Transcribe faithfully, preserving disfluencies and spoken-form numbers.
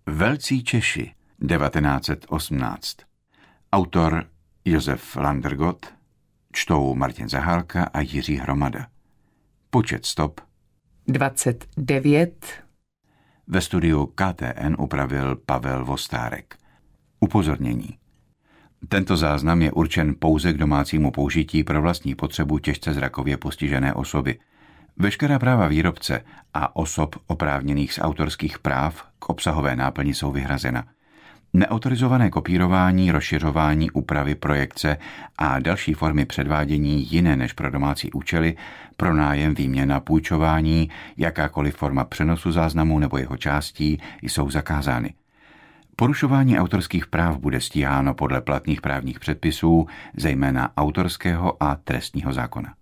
Velcí Češi devatenáct set osmnáct. Autor Josef Landergott, čtou Martin Zahálka a Jiří Hromada. Počet stop dvacet devět. Ve studiu K T N upravil Pavel Vostárek. Upozornění. Tento záznam je určen pouze k domácímu použití pro vlastní potřebu těžce zrakově postižené osoby. Veškerá práva výrobce a osob oprávněných z autorských práv k obsahové náplni jsou vyhrazena. Neautorizované kopírování, rozšiřování, úpravy, projekce a další formy předvádění jiné než pro domácí účely, pronájem, výměna, půjčování, jakákoliv forma přenosu záznamu nebo jeho částí jsou zakázány. Porušování autorských práv bude stíháno podle platných právních předpisů, zejména autorského a trestního zákona.